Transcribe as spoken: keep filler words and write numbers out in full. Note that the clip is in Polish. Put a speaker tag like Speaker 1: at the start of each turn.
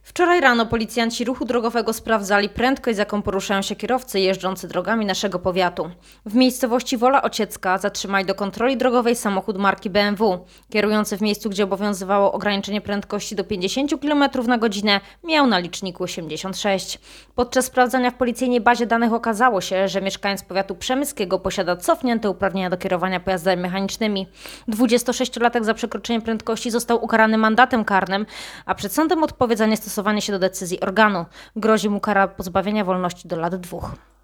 Speaker 1: Wczoraj rano policjanci ruchu drogowego sprawdzali prędkość, z jaką poruszają się kierowcy jeżdżący drogami naszego powiatu. W miejscowości Wola Ociecka zatrzymali do kontroli drogowej samochód marki B M W. Kierujący w miejscu, gdzie obowiązywało ograniczenie prędkości do pięćdziesiąt kilometrów na godzinę, miał na liczniku osiemdziesiąt sześć. Podczas sprawdzania w policyjnej bazie danych okazało się, że mieszkaniec powiatu przemyskiego posiada cofnięte uprawnienia do kierowania pojazdami mechanicznymi. dwudziestosześciolatek za przekroczenie prędkości został ukarany mandatem karnym, a przed sądem odpowie za niestosowanie się do decyzji organu. Grozi mu kara pozbawienia wolności do lat dwóch.